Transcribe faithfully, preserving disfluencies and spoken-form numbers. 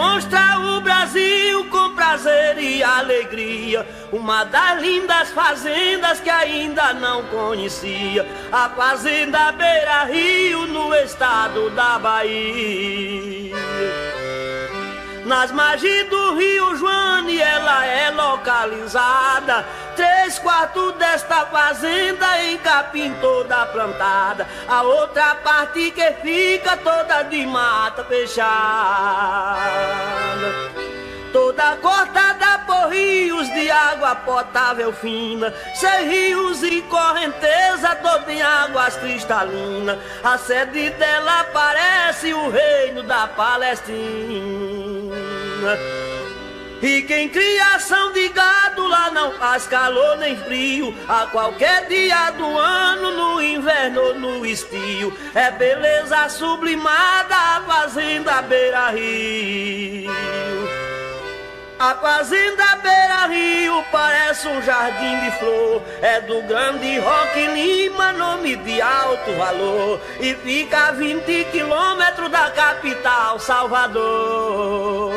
demonstra o Brasil com prazer e alegria. Uma das lindas fazendas que ainda não conhecia, a Fazenda Beira Rio, no estado da Bahia. Nas margens do Rio Joane ela é localizada. Três quartos desta fazenda em capim toda plantada. A outra parte que fica toda de mata fechada, toda cortada por rios de água potável fina. Seus rios e correnteza toda em águas cristalinas. A sede dela parece o reino da Palestina. E quem criação de gado lá não faz calor nem frio, a qualquer dia do ano, no inverno ou no estio. É beleza sublimada a Fazenda Beira Rio. A Fazenda Beira Rio parece um jardim de flor. É do grande Roque Lima, nome de alto valor, e fica a vinte quilômetros da capital, Salvador.